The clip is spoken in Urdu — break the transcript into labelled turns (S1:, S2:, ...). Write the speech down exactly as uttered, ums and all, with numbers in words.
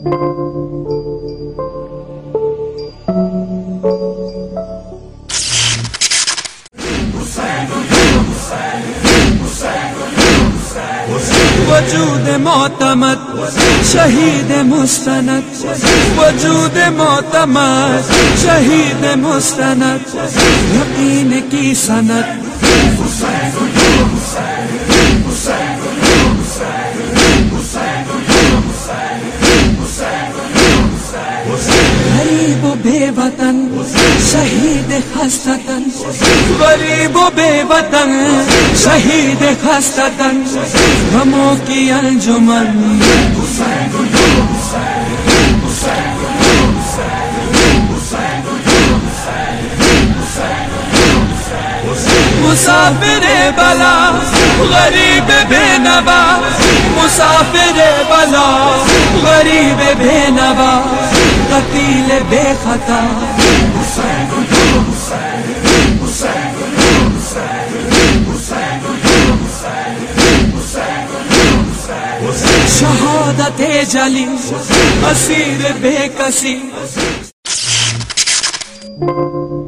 S1: وجود معتمد شہید مستند، وجود معتمد شہید مستند، یقین کی سند غریب و بے وطن شہید خستتن، غریب و بے وطن شہید خستتن، غموں کی انجمن مسافر بلا غریب بے نوا، مسافر بلا غریب بے نوا، قتیل بے خطا شہادت جلی اسیر بے کسی